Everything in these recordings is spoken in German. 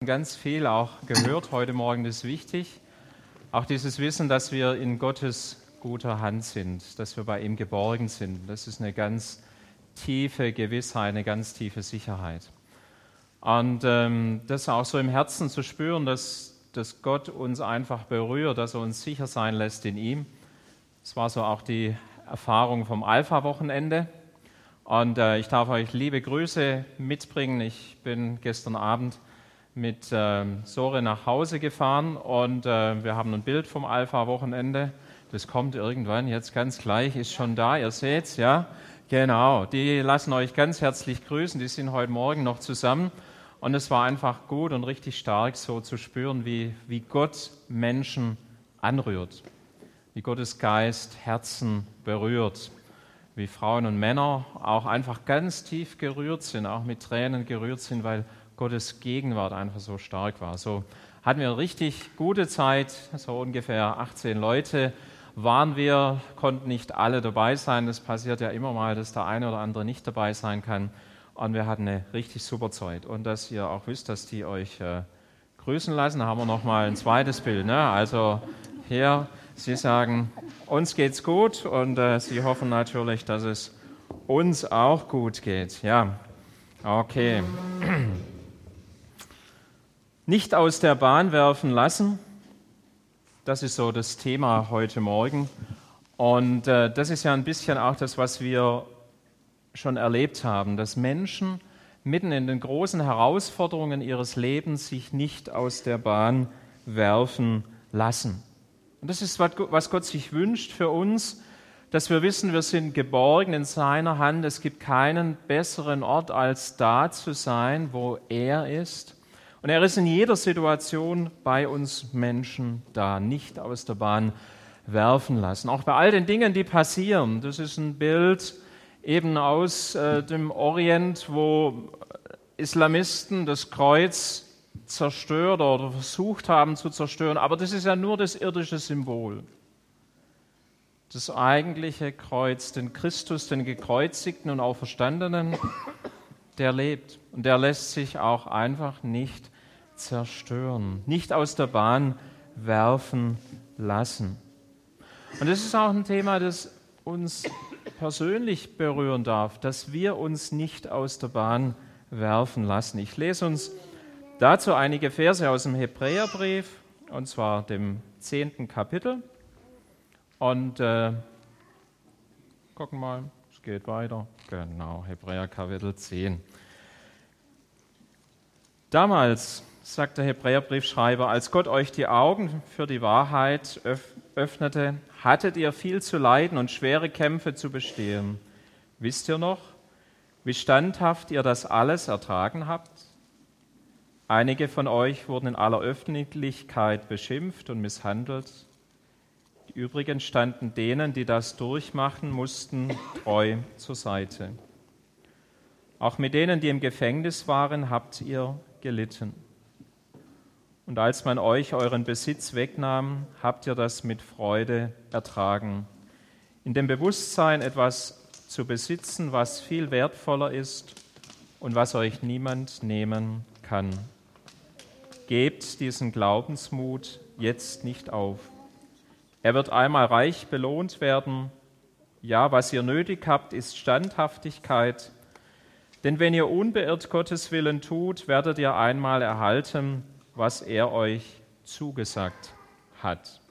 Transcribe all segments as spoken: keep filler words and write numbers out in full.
Ganz viel auch gehört heute Morgen, das ist wichtig. Auch dieses Wissen, dass wir in Gottes guter Hand sind, dass wir bei ihm geborgen sind. Das ist eine ganz tiefe Gewissheit, eine ganz tiefe Sicherheit. Und ähm, das auch so im Herzen zu spüren, dass, dass Gott uns einfach berührt, dass er uns sicher sein lässt in ihm. Das war so auch die Erfahrung vom Alpha-Wochenende. Und äh, ich darf euch liebe Grüße mitbringen. Ich bin gestern Abend mit äh, Sore nach Hause gefahren und äh, wir haben ein Bild vom Alpha-Wochenende. Das kommt irgendwann, jetzt ganz gleich, ist schon da, ihr seht's, ja? Genau, die lassen euch ganz herzlich grüßen, die sind heute Morgen noch zusammen. Und es war einfach gut und richtig stark, so zu spüren, wie, wie Gott Menschen anrührt, wie Gottes Geist Herzen berührt, wie Frauen und Männer auch einfach ganz tief gerührt sind, auch mit Tränen gerührt sind, weil Gottes Gegenwart einfach so stark war. So hatten wir eine richtig gute Zeit, so ungefähr achtzehn Leute waren wir, konnten nicht alle dabei sein. Das passiert ja immer mal, dass der eine oder andere nicht dabei sein kann. Und wir hatten eine richtig super Zeit. Und dass ihr auch wisst, dass die euch äh, grüßen lassen, da haben wir nochmal ein zweites Bild. Ne? Also hier, sie sagen, uns geht's gut und äh, sie hoffen natürlich, dass es uns auch gut geht. Ja, okay. Nicht aus der Bahn werfen lassen, das ist so das Thema heute Morgen. Und äh, das ist ja ein bisschen auch das, was wir schon erlebt haben, dass Menschen mitten in den großen Herausforderungen ihres Lebens sich nicht aus der Bahn werfen lassen. Und das ist, was Gott sich wünscht für uns, dass wir wissen, wir sind geborgen in seiner Hand. Es gibt keinen besseren Ort, als da zu sein, wo er ist. Und er ist in jeder Situation bei uns Menschen da, nicht aus der Bahn werfen lassen. Auch bei all den Dingen, die passieren. Das ist ein Bild eben aus äh, dem Orient, wo Islamisten das Kreuz zerstört oder versucht haben zu zerstören. Aber das ist ja nur das irdische Symbol. Das eigentliche Kreuz, den Christus, den Gekreuzigten und Auferstandenen, der lebt. Und der lässt sich auch einfach nicht zerstören, nicht aus der Bahn werfen lassen. Und das ist auch ein Thema, das uns persönlich berühren darf, dass wir uns nicht aus der Bahn werfen lassen. Ich lese uns dazu einige Verse aus dem Hebräerbrief, und zwar dem zehnten Kapitel. Und äh, gucken mal, es geht weiter. Genau, Hebräer Kapitel zehn. Damals, sagt der Hebräerbriefschreiber, als Gott euch die Augen für die Wahrheit öffnete, hattet ihr viel zu leiden und schwere Kämpfe zu bestehen. Wisst ihr noch, wie standhaft ihr das alles ertragen habt? Einige von euch wurden in aller Öffentlichkeit beschimpft und misshandelt. Die übrigen standen denen, die das durchmachen mussten, treu zur Seite. Auch mit denen, die im Gefängnis waren, habt ihr gelitten. Und als man euch euren Besitz wegnahm, habt ihr das mit Freude ertragen. In dem Bewusstsein, etwas zu besitzen, was viel wertvoller ist und was euch niemand nehmen kann. Gebt diesen Glaubensmut jetzt nicht auf. Er wird einmal reich belohnt werden. Ja, was ihr nötig habt, ist Standhaftigkeit. Denn wenn ihr unbeirrt Gottes Willen tut, werdet ihr einmal erhalten, was er euch zugesagt hat.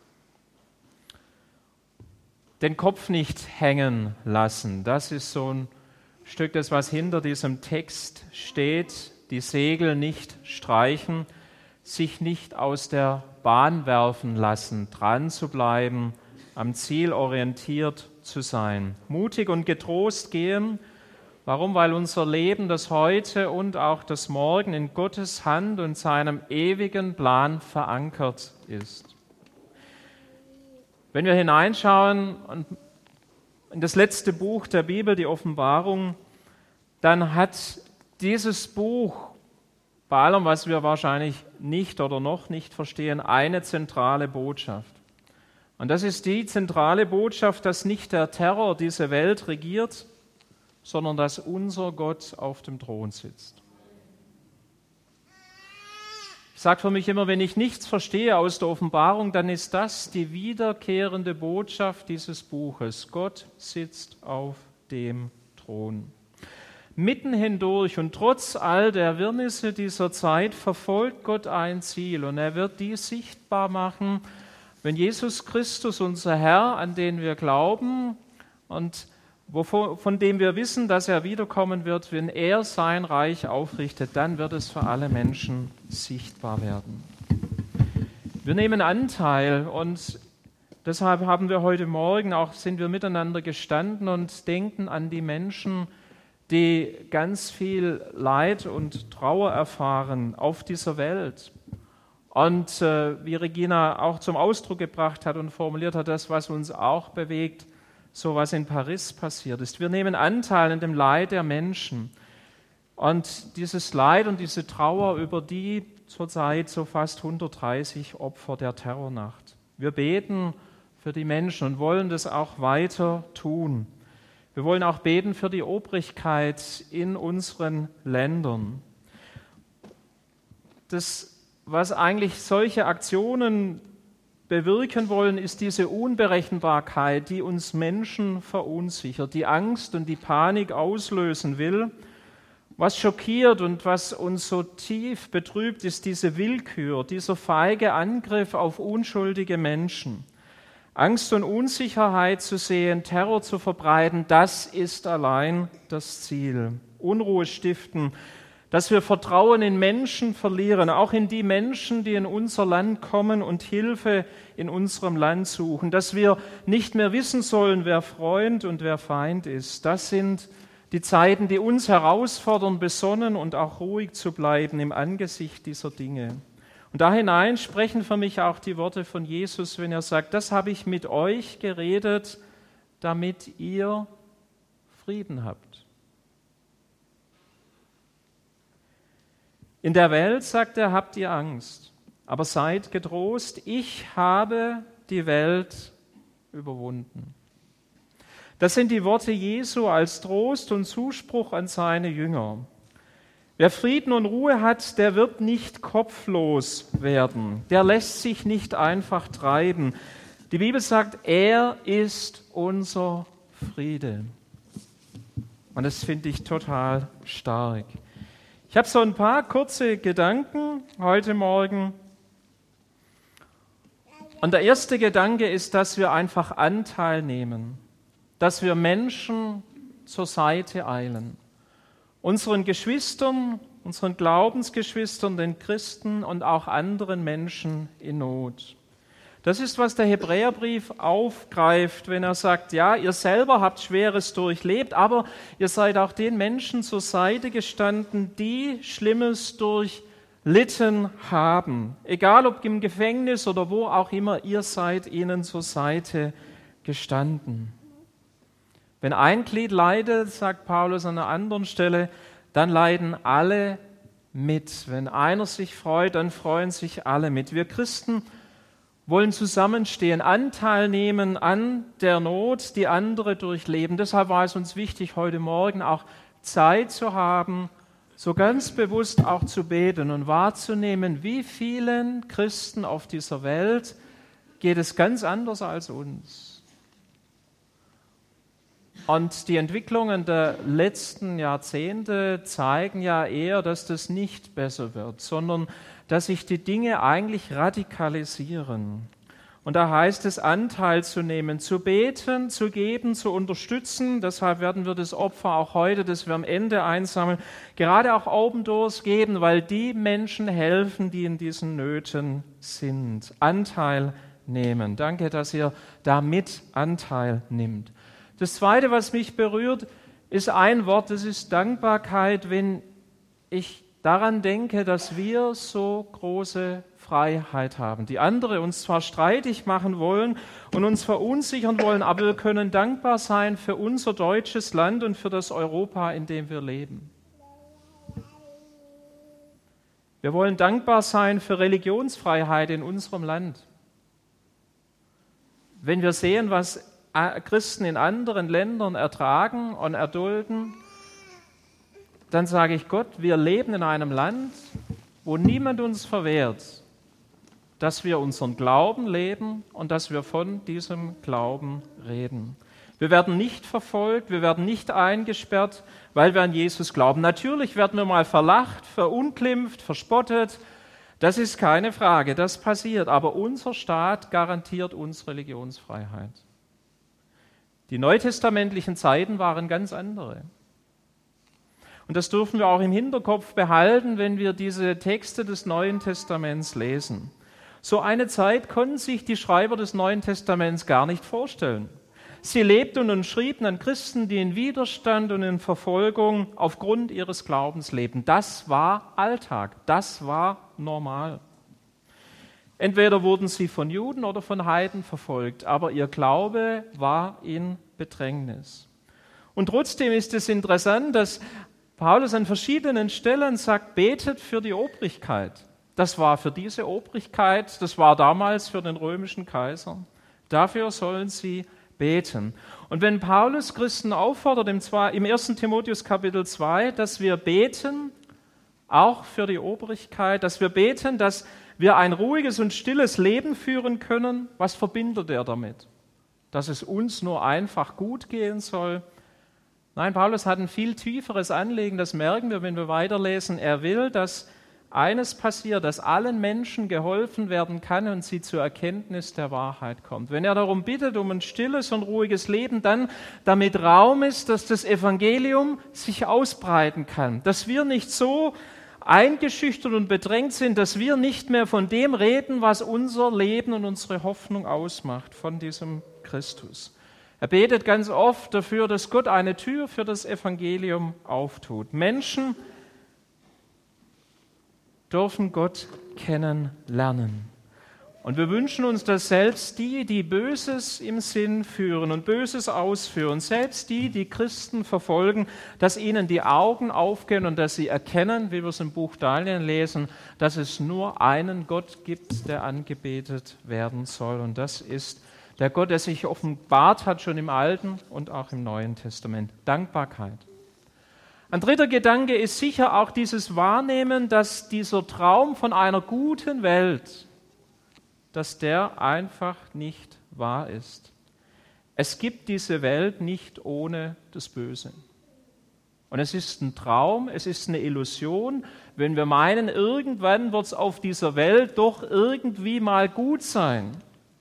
Den Kopf nicht hängen lassen, das ist so ein Stück, das was hinter diesem Text steht. Die Segel nicht streichen, sich nicht aus der Bahn werfen lassen, dran zu bleiben, am Ziel orientiert zu sein. Mutig und getrost gehen. Warum? Weil unser Leben, das Heute und auch das Morgen in Gottes Hand und seinem ewigen Plan verankert ist. Wenn wir hineinschauen in das letzte Buch der Bibel, die Offenbarung, dann hat dieses Buch, bei allem, was wir wahrscheinlich nicht oder noch nicht verstehen, eine zentrale Botschaft. Und das ist die zentrale Botschaft, dass nicht der Terror diese Welt regiert, sondern dass unser Gott auf dem Thron sitzt. Ich sage für mich immer, wenn ich nichts verstehe aus der Offenbarung, dann ist das die wiederkehrende Botschaft dieses Buches. Gott sitzt auf dem Thron. Mitten hindurch und trotz all der Wirrnisse dieser Zeit verfolgt Gott ein Ziel und er wird dies sichtbar machen, wenn Jesus Christus, unser Herr, an den wir glauben und wovon, von dem wir wissen, dass er wiederkommen wird, wenn er sein Reich aufrichtet, dann wird es für alle Menschen sichtbar werden. Wir nehmen Anteil und deshalb haben wir heute Morgen auch, sind wir miteinander gestanden und denken an die Menschen, die ganz viel Leid und Trauer erfahren auf dieser Welt. Und äh, wie Regina auch zum Ausdruck gebracht hat und formuliert hat, das, was uns auch bewegt, so was in Paris passiert ist. Wir nehmen Anteil an dem Leid der Menschen. Und dieses Leid und diese Trauer über die zurzeit so fast hundertdreißig Opfer der Terrornacht. Wir beten für die Menschen und wollen das auch weiter tun. Wir wollen auch beten für die Obrigkeit in unseren Ländern. Das, was eigentlich solche Aktionen bewirken wollen, ist diese Unberechenbarkeit, die uns Menschen verunsichert, die Angst und die Panik auslösen will. Was schockiert und was uns so tief betrübt, ist diese Willkür, dieser feige Angriff auf unschuldige Menschen. Angst und Unsicherheit zu sehen, Terror zu verbreiten, das ist allein das Ziel. Unruhe stiften, dass wir Vertrauen in Menschen verlieren, auch in die Menschen, die in unser Land kommen und Hilfe in unserem Land suchen, dass wir nicht mehr wissen sollen, wer Freund und wer Feind ist. Das sind die Zeiten, die uns herausfordern, besonnen und auch ruhig zu bleiben im Angesicht dieser Dinge. Und da hinein sprechen für mich auch die Worte von Jesus, wenn er sagt, das habe ich mit euch geredet, damit ihr Frieden habt. In der Welt, sagt er, habt ihr Angst, aber seid getrost, ich habe die Welt überwunden. Das sind die Worte Jesu als Trost und Zuspruch an seine Jünger. Wer Frieden und Ruhe hat, der wird nicht kopflos werden. Der lässt sich nicht einfach treiben. Die Bibel sagt, er ist unser Friede. Und das finde ich total stark. Ich habe so ein paar kurze Gedanken heute Morgen. Und der erste Gedanke ist, dass wir einfach Anteil nehmen, dass wir Menschen zur Seite eilen. Unseren Geschwistern, unseren Glaubensgeschwistern, den Christen und auch anderen Menschen in Not. Das ist, was der Hebräerbrief aufgreift, wenn er sagt, ja, ihr selber habt Schweres durchlebt, aber ihr seid auch den Menschen zur Seite gestanden, die Schlimmes durchlitten haben. Egal ob im Gefängnis oder wo auch immer, ihr seid ihnen zur Seite gestanden. Wenn ein Glied leidet, sagt Paulus an einer anderen Stelle, dann leiden alle mit. Wenn einer sich freut, dann freuen sich alle mit. Wir Christen wollen zusammenstehen, Anteil nehmen an der Not, die andere durchleben. Deshalb war es uns wichtig, heute Morgen auch Zeit zu haben, so ganz bewusst auch zu beten und wahrzunehmen, wie vielen Christen auf dieser Welt geht es ganz anders als uns. Und die Entwicklungen der letzten Jahrzehnte zeigen ja eher, dass das nicht besser wird, sondern dass sich die Dinge eigentlich radikalisieren. Und da heißt es, Anteil zu nehmen, zu beten, zu geben, zu unterstützen. Deshalb werden wir das Opfer auch heute, das wir am Ende einsammeln, gerade auch Open Doors geben, weil die Menschen helfen, die in diesen Nöten sind. Anteil nehmen. Danke, dass ihr da mit Anteil nimmt. Das Zweite, was mich berührt, ist ein Wort, das ist Dankbarkeit, wenn ich daran denke, dass wir so große Freiheit haben. Die andere uns zwar streitig machen wollen und uns verunsichern wollen, aber wir können dankbar sein für unser deutsches Land und für das Europa, in dem wir leben. Wir wollen dankbar sein für Religionsfreiheit in unserem Land. Wenn wir sehen, was Christen in anderen Ländern ertragen und erdulden, dann sage ich Gott, wir leben in einem Land, wo wo niemand uns verwehrt, dass wir unseren Glauben leben und dass wir von diesem Glauben reden. Wir werden nicht verfolgt, wir werden nicht eingesperrt, weil wir an Jesus glauben. Natürlich werden wir mal verlacht, verunglimpft, verspottet. Das ist keine Frage, das passiert. Aber unser Staat garantiert uns Religionsfreiheit. Die neutestamentlichen Zeiten waren ganz andere. Und das dürfen wir auch im Hinterkopf behalten, wenn wir diese Texte des Neuen Testaments lesen. So eine Zeit konnten sich die Schreiber des Neuen Testaments gar nicht vorstellen. Sie lebten und schrieben an Christen, die in Widerstand und in Verfolgung aufgrund ihres Glaubens lebten. Das war Alltag, das war normal. Entweder wurden sie von Juden oder von Heiden verfolgt, aber ihr Glaube war in Bedrängnis. Und trotzdem ist es interessant, dass Paulus an verschiedenen Stellen sagt, betet für die Obrigkeit. Das war für diese Obrigkeit, das war damals für den römischen Kaiser. Dafür sollen sie beten. Und wenn Paulus Christen auffordert, im ersten Timotheus Kapitel zwei, dass wir beten, auch für die Obrigkeit, dass wir beten, dass wir ein ruhiges und stilles Leben führen können, was verbindet er damit? Dass es uns nur einfach gut gehen soll? Nein, Paulus hat ein viel tieferes Anliegen, das merken wir, wenn wir weiterlesen. Er will, dass eines passiert, dass allen Menschen geholfen werden kann und sie zur Erkenntnis der Wahrheit kommt. Wenn er darum bittet, um ein stilles und ruhiges Leben, dann damit Raum ist, dass das Evangelium sich ausbreiten kann, dass wir nicht so eingeschüchtert und bedrängt sind, dass wir nicht mehr von dem reden, was unser Leben und unsere Hoffnung ausmacht, von diesem Christus. Er betet ganz oft dafür, dass Gott eine Tür für das Evangelium auftut. Menschen dürfen Gott kennenlernen. Und wir wünschen uns, dass selbst die, die Böses im Sinn führen und Böses ausführen, selbst die, die Christen verfolgen, dass ihnen die Augen aufgehen und dass sie erkennen, wie wir es im Buch Daniel lesen, dass es nur einen Gott gibt, der angebetet werden soll. Und das ist der Gott, der sich offenbart hat, schon im Alten und auch im Neuen Testament. Dankbarkeit. Ein dritter Gedanke ist sicher auch dieses Wahrnehmen, dass dieser Traum von einer guten Welt, dass der einfach nicht wahr ist. Es gibt diese Welt nicht ohne das Böse. Und es ist ein Traum, es ist eine Illusion, wenn wir meinen, irgendwann wird es auf dieser Welt doch irgendwie mal gut sein.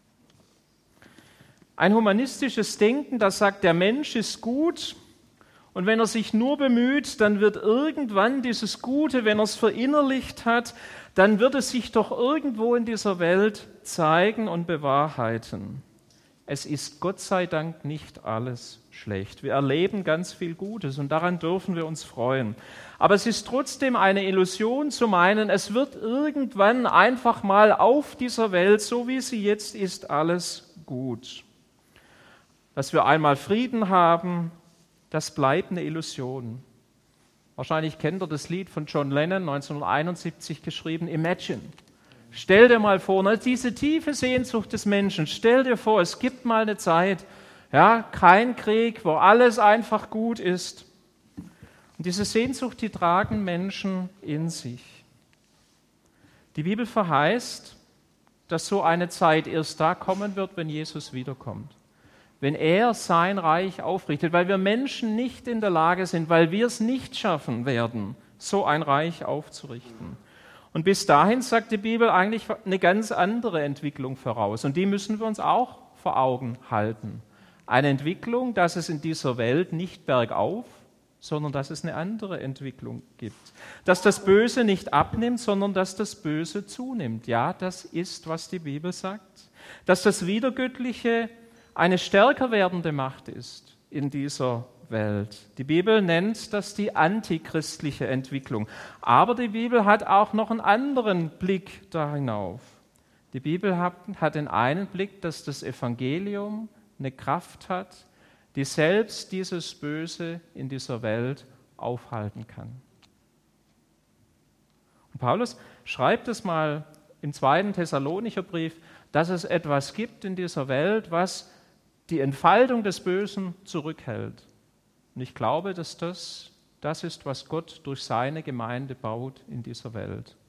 Ein humanistisches Denken, das sagt, der Mensch ist gut, und wenn er sich nur bemüht, dann wird irgendwann dieses Gute, wenn er es verinnerlicht hat, dann wird es sich doch irgendwo in dieser Welt zeigen und bewahrheiten. Es ist Gott sei Dank nicht alles schlecht. Wir erleben ganz viel Gutes und daran dürfen wir uns freuen. Aber es ist trotzdem eine Illusion zu meinen, es wird irgendwann einfach mal auf dieser Welt, so wie sie jetzt ist, alles gut. Dass wir einmal Frieden haben, das bleibt eine Illusion. Wahrscheinlich kennt ihr das Lied von John Lennon, neunzehnhunderteinundsiebzig geschrieben, Imagine. Stell dir mal vor, ne, diese tiefe Sehnsucht des Menschen, stell dir vor, es gibt mal eine Zeit, ja, kein Krieg, wo alles einfach gut ist. Und diese Sehnsucht, die tragen Menschen in sich. Die Bibel verheißt, dass so eine Zeit erst da kommen wird, wenn Jesus wiederkommt. Wenn er sein Reich aufrichtet, weil wir Menschen nicht in der Lage sind, weil wir es nicht schaffen werden, so ein Reich aufzurichten. Und bis dahin sagt die Bibel eigentlich eine ganz andere Entwicklung voraus. Und die müssen wir uns auch vor Augen halten. Eine Entwicklung, dass es in dieser Welt nicht bergauf, sondern dass es eine andere Entwicklung gibt. Dass das Böse nicht abnimmt, sondern dass das Böse zunimmt. Ja, das ist, was die Bibel sagt. Dass das Wiedergöttliche eine stärker werdende Macht ist in dieser Welt. Die Bibel nennt das die antichristliche Entwicklung. Aber die Bibel hat auch noch einen anderen Blick da hinauf. Die Bibel hat, hat den einen Blick, dass das Evangelium eine Kraft hat, die selbst dieses Böse in dieser Welt aufhalten kann. Und Paulus schreibt es mal im zweiten Thessalonicher Brief, dass es etwas gibt in dieser Welt, was die Entfaltung des Bösen zurückhält. Und ich glaube, dass das das ist, was Gott durch seine Gemeinde baut in dieser Welt.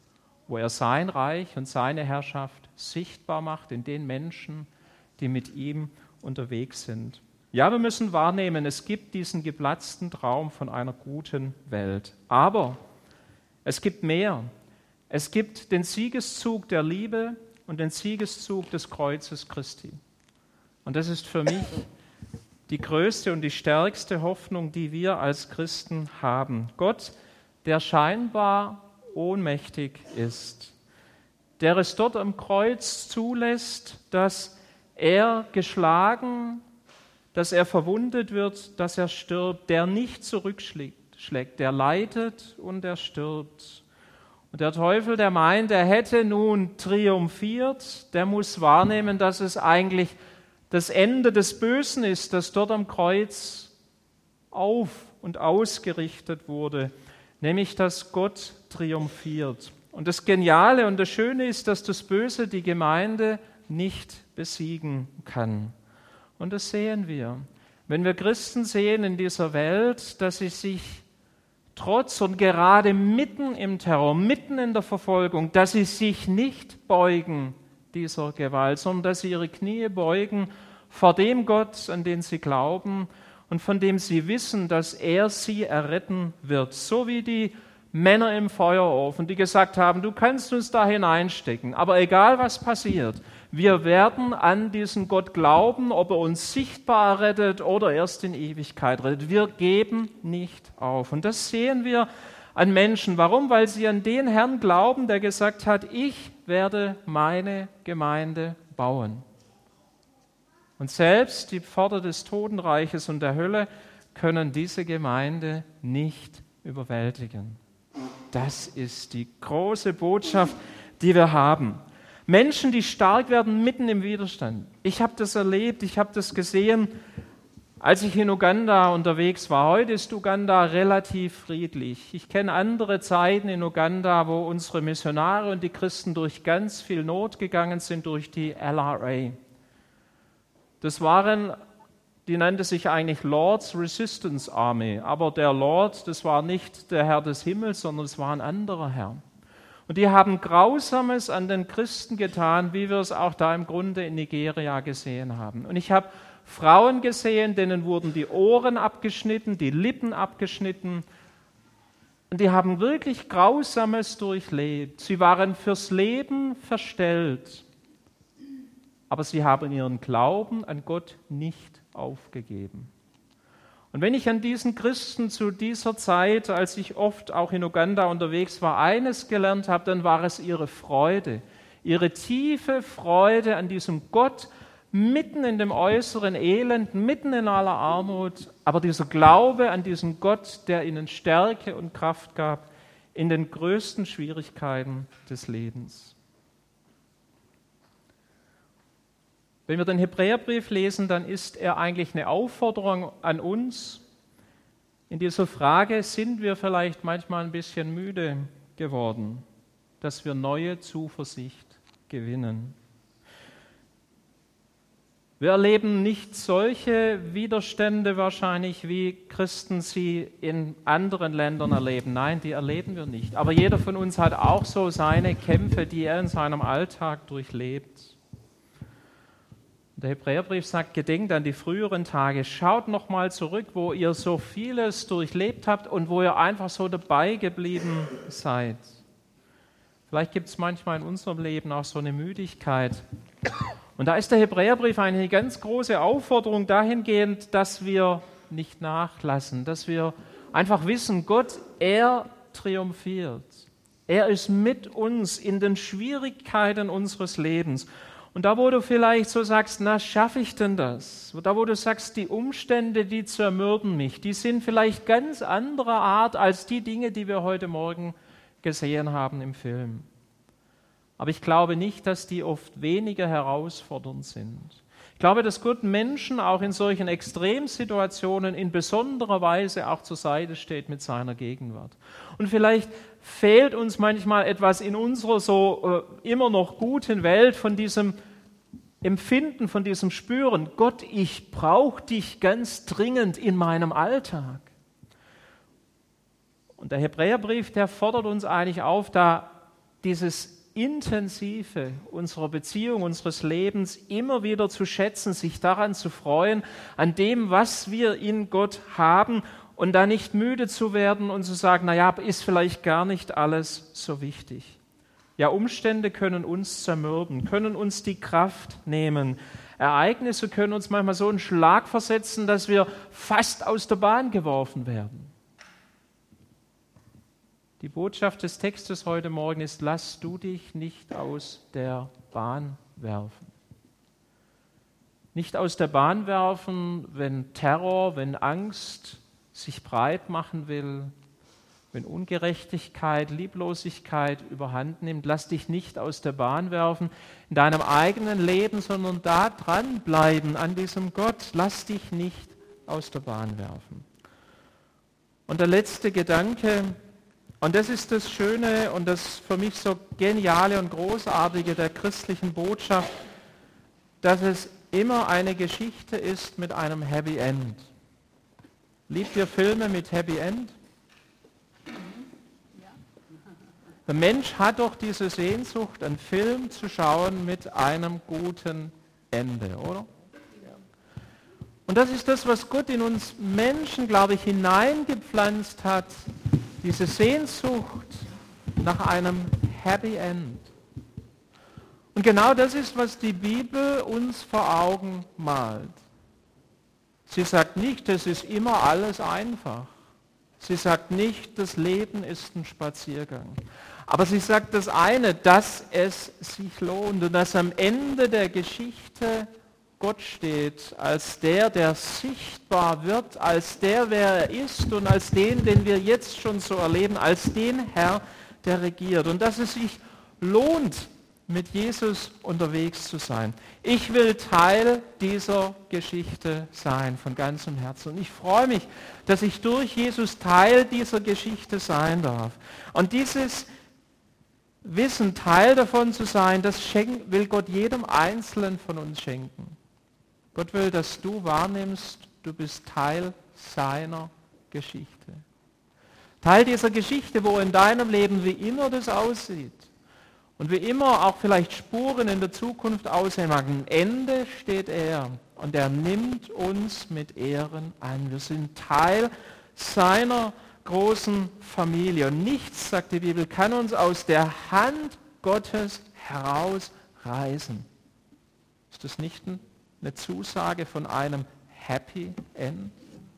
wo er sein Reich und seine Herrschaft sichtbar macht in den Menschen, die mit ihm unterwegs sind. Ja, wir müssen wahrnehmen, es gibt diesen geplatzten Traum von einer guten Welt. Aber es gibt mehr. Es gibt den Siegeszug der Liebe und den Siegeszug des Kreuzes Christi. Und das ist für mich die größte und die stärkste Hoffnung, die wir als Christen haben. Gott, der scheinbar ohnmächtig ist, der es dort am Kreuz zulässt, dass er geschlagen, dass er verwundet wird, dass er stirbt, der nicht zurückschlägt, der leidet und er stirbt. Und der Teufel, der meint, er hätte nun triumphiert, der muss wahrnehmen, dass es eigentlich das Ende des Bösen ist, das dort am Kreuz auf und ausgerichtet wurde, nämlich dass Gott triumphiert. Und das Geniale und das Schöne ist, dass das Böse die Gemeinde nicht besiegen kann. Und das sehen wir. Wenn wir Christen sehen in dieser Welt, dass sie sich trotz und gerade mitten im Terror, mitten in der Verfolgung, dass sie sich nicht beugen dieser Gewalt, sondern dass sie ihre Knie beugen vor dem Gott, an den sie glauben und von dem sie wissen, dass er sie erretten wird. So wie die Männer im Feuerofen, die gesagt haben, du kannst uns da hineinstecken, aber egal was passiert, wir werden an diesen Gott glauben, ob er uns sichtbar rettet oder erst in Ewigkeit rettet. Wir geben nicht auf. Und das sehen wir an Menschen. Warum? Weil sie an den Herrn glauben, der gesagt hat, ich werde meine Gemeinde bauen. Und selbst die Pforten des Totenreiches und der Hölle können diese Gemeinde nicht überwältigen. Das ist die große Botschaft, die wir haben. Menschen, die stark werden mitten im Widerstand. Ich habe das erlebt, ich habe das gesehen, als ich in Uganda unterwegs war. Heute ist Uganda relativ friedlich. Ich kenne andere Zeiten in Uganda, wo unsere Missionare und die Christen durch ganz viel Not gegangen sind, durch die L R A. Das waren, die nannte sich eigentlich Lord's Resistance Army, aber der Lord, das war nicht der Herr des Himmels, sondern es war ein anderer Herr. Und die haben Grausames an den Christen getan, wie wir es auch da im Grunde in Nigeria gesehen haben. Und ich habe Frauen gesehen, denen wurden die Ohren abgeschnitten, die Lippen abgeschnitten. Und die haben wirklich Grausames durchlebt. Sie waren fürs Leben verstellt. Aber sie haben ihren Glauben an Gott nicht aufgegeben. Und wenn ich an diesen Christen zu dieser Zeit, als ich oft auch in Uganda unterwegs war, eines gelernt habe, dann war es ihre Freude, ihre tiefe Freude an diesem Gott, mitten in dem äußeren Elend, mitten in aller Armut, aber dieser Glaube an diesen Gott, der ihnen Stärke und Kraft gab in den größten Schwierigkeiten des Lebens. Wenn wir den Hebräerbrief lesen, dann ist er eigentlich eine Aufforderung an uns. In dieser Frage sind wir vielleicht manchmal ein bisschen müde geworden, dass wir neue Zuversicht gewinnen. Wir erleben nicht solche Widerstände wahrscheinlich, wie Christen sie in anderen Ländern erleben. Nein, die erleben wir nicht. Aber jeder von uns hat auch so seine Kämpfe, die er in seinem Alltag durchlebt. Der Hebräerbrief sagt, gedenkt an die früheren Tage, schaut nochmal zurück, wo ihr so vieles durchlebt habt und wo ihr einfach so dabei geblieben seid. Vielleicht gibt es manchmal in unserem Leben auch so eine Müdigkeit. Und da ist der Hebräerbrief eine ganz große Aufforderung dahingehend, dass wir nicht nachlassen, dass wir einfach wissen, Gott, er triumphiert. Er ist mit uns in den Schwierigkeiten unseres Lebens. Und da, wo du vielleicht so sagst, na, schaffe ich denn das? Da, wo du sagst, die Umstände, die zermürben mich, die sind vielleicht ganz anderer Art als die Dinge, die wir heute Morgen gesehen haben im Film. Aber ich glaube nicht, dass die oft weniger herausfordernd sind. Ich glaube, dass Gott Menschen auch in solchen Extremsituationen in besonderer Weise auch zur Seite steht mit seiner Gegenwart. Und vielleicht fehlt uns manchmal etwas in unserer so äh, immer noch guten Welt von diesem Empfinden, von diesem Spüren, Gott, ich brauche dich ganz dringend in meinem Alltag. Und der Hebräerbrief, der fordert uns eigentlich auf, da dieses Intensive unserer Beziehung, unseres Lebens immer wieder zu schätzen, sich daran zu freuen, an dem, was wir in Gott haben und da nicht müde zu werden und zu sagen, naja, ist vielleicht gar nicht alles so wichtig. Ja, Umstände können uns zermürben, können uns die Kraft nehmen. Ereignisse können uns manchmal so einen Schlag versetzen, dass wir fast aus der Bahn geworfen werden. Die Botschaft des Textes heute Morgen ist, lass du dich nicht aus der Bahn werfen. Nicht aus der Bahn werfen, wenn Terror, wenn Angst sich breit machen will, wenn Ungerechtigkeit, Lieblosigkeit überhand nimmt. Lass dich nicht aus der Bahn werfen in deinem eigenen Leben, sondern da dranbleiben an diesem Gott. Lass dich nicht aus der Bahn werfen. Und der letzte Gedanke, und das ist das Schöne und das für mich so Geniale und Großartige der christlichen Botschaft, dass es immer eine Geschichte ist mit einem Happy End. Liebt ihr Filme mit Happy End? Der Mensch hat doch diese Sehnsucht, einen Film zu schauen mit einem guten Ende, oder? Und das ist das, was Gott in uns Menschen, glaube ich, hineingepflanzt hat, diese Sehnsucht nach einem Happy End. Und genau das ist, was die Bibel uns vor Augen malt. Sie sagt nicht, es ist immer alles einfach. Sie sagt nicht, das Leben ist ein Spaziergang. Aber sie sagt das eine, dass es sich lohnt und dass am Ende der Geschichte Gott steht, als der, der sichtbar wird, als der, wer er ist und als den, den wir jetzt schon so erleben, als den Herr, der regiert. Und dass es sich lohnt, mit Jesus unterwegs zu sein. Ich will Teil dieser Geschichte sein, von ganzem Herzen. Und ich freue mich, dass ich durch Jesus Teil dieser Geschichte sein darf. Und dieses Wissen, Teil davon zu sein, das schenkt, will Gott jedem Einzelnen von uns schenken. Gott will, dass du wahrnimmst, du bist Teil seiner Geschichte. Teil dieser Geschichte, wo in deinem Leben, wie immer das aussieht und wie immer auch vielleicht Spuren in der Zukunft aussehen mag, am Ende steht er und er nimmt uns mit Ehren an. Wir sind Teil seiner großen Familie. Und nichts, sagt die Bibel, kann uns aus der Hand Gottes herausreißen. Ist das nicht ein eine Zusage von einem Happy End?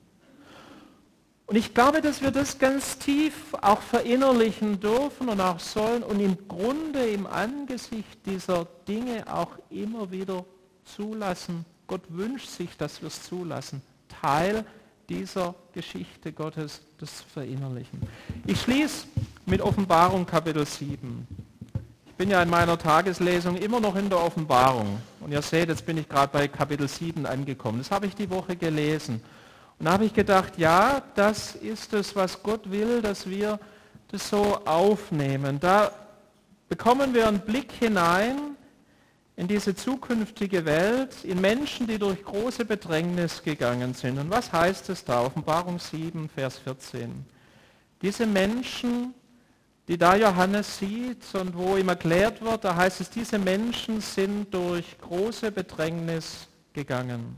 Und ich glaube, dass wir das ganz tief auch verinnerlichen dürfen und auch sollen und im Grunde im Angesicht dieser Dinge auch immer wieder zulassen. Gott wünscht sich, dass wir es zulassen, Teil dieser Geschichte Gottes, das zu verinnerlichen. Ich schließe mit Offenbarung Kapitel sieben. Ich bin ja in meiner Tageslesung immer noch in der Offenbarung. Und ihr seht, jetzt bin ich gerade bei Kapitel sieben angekommen. Das habe ich die Woche gelesen. Und da habe ich gedacht, ja, das ist es, was Gott will, dass wir das so aufnehmen. Da bekommen wir einen Blick hinein in diese zukünftige Welt, in Menschen, die durch große Bedrängnis gegangen sind. Und was heißt es da? Offenbarung sieben, Vers vierzehn. Diese Menschen, die da Johannes sieht und wo ihm erklärt wird, da heißt es, diese Menschen sind durch große Bedrängnis gegangen.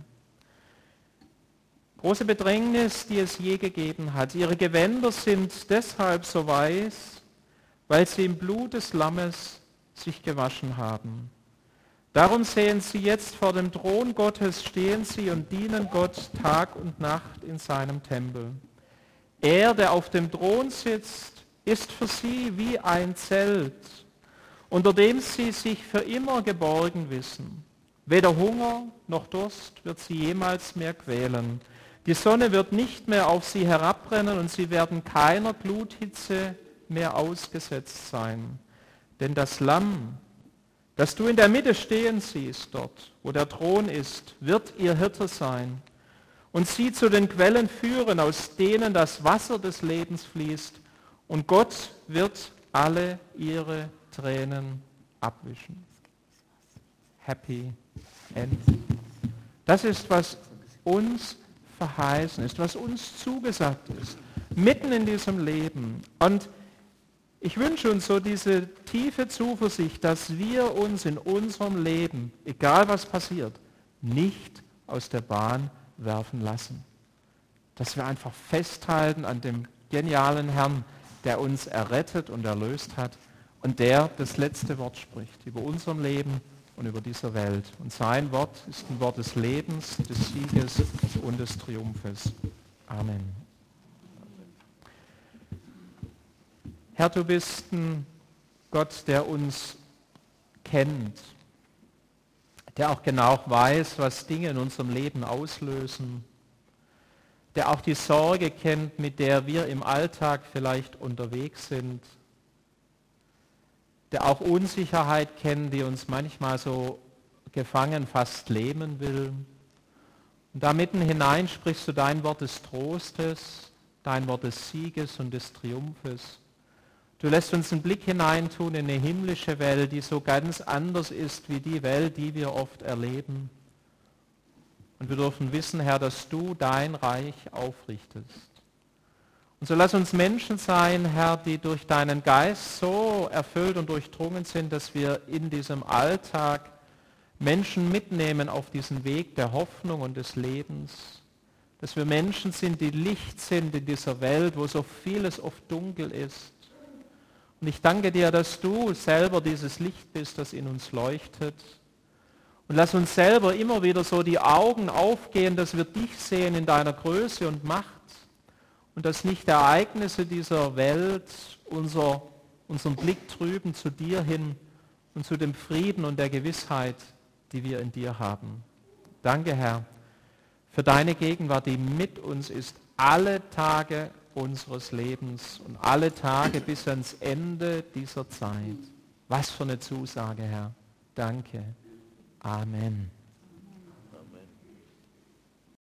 Große Bedrängnis, die es je gegeben hat. Ihre Gewänder sind deshalb so weiß, weil sie im Blut des Lammes sich gewaschen haben. Darum sehen sie jetzt vor dem Thron Gottes, stehen sie und dienen Gott Tag und Nacht in seinem Tempel. Er, der auf dem Thron sitzt, ist für sie wie ein Zelt, unter dem sie sich für immer geborgen wissen. Weder Hunger noch Durst wird sie jemals mehr quälen. Die Sonne wird nicht mehr auf sie herabbrennen und sie werden keiner Gluthitze mehr ausgesetzt sein. Denn das Lamm, das du in der Mitte stehen siehst, dort, wo der Thron ist, wird ihr Hirte sein und sie zu den Quellen führen, aus denen das Wasser des Lebens fließt. Und Gott wird alle ihre Tränen abwischen. Happy End. Das ist, was uns verheißen ist, was uns zugesagt ist, mitten in diesem Leben. Und Ich wünsche uns so diese tiefe Zuversicht, dass wir uns in unserem Leben, egal was passiert, nicht aus der Bahn werfen lassen. Dass wir einfach festhalten an dem genialen Herrn, der uns errettet und erlöst hat und der das letzte Wort spricht über unserem Leben und über dieser Welt. Und sein Wort ist ein Wort des Lebens, des Sieges und des Triumphes. Amen. Herr, du bist ein Gott, der uns kennt, der auch genau weiß, was Dinge in unserem Leben auslösen, der auch die Sorge kennt, mit der wir im Alltag vielleicht unterwegs sind, der auch Unsicherheit kennt, die uns manchmal so gefangen fast lähmen will. Und da mitten hinein sprichst du dein Wort des Trostes, dein Wort des Sieges und des Triumphes. Du lässt uns einen Blick hineintun in eine himmlische Welt, die so ganz anders ist wie die Welt, die wir oft erleben. Und wir dürfen wissen, Herr, dass du dein Reich aufrichtest. Und so lass uns Menschen sein, Herr, die durch deinen Geist so erfüllt und durchdrungen sind, dass wir in diesem Alltag Menschen mitnehmen auf diesen Weg der Hoffnung und des Lebens. Dass wir Menschen sind, die Licht sind in dieser Welt, wo so vieles oft dunkel ist. Und ich danke dir, dass du selber dieses Licht bist, das in uns leuchtet. Und lass uns selber immer wieder so die Augen aufgehen, dass wir dich sehen in deiner Größe und Macht. Und dass nicht Ereignisse dieser Welt unser, unseren Blick trüben zu dir hin und zu dem Frieden und der Gewissheit, die wir in dir haben. Danke, Herr, für deine Gegenwart, die mit uns ist, alle Tage unseres Lebens und alle Tage bis ans Ende dieser Zeit. Was für eine Zusage, Herr. Danke. Amen.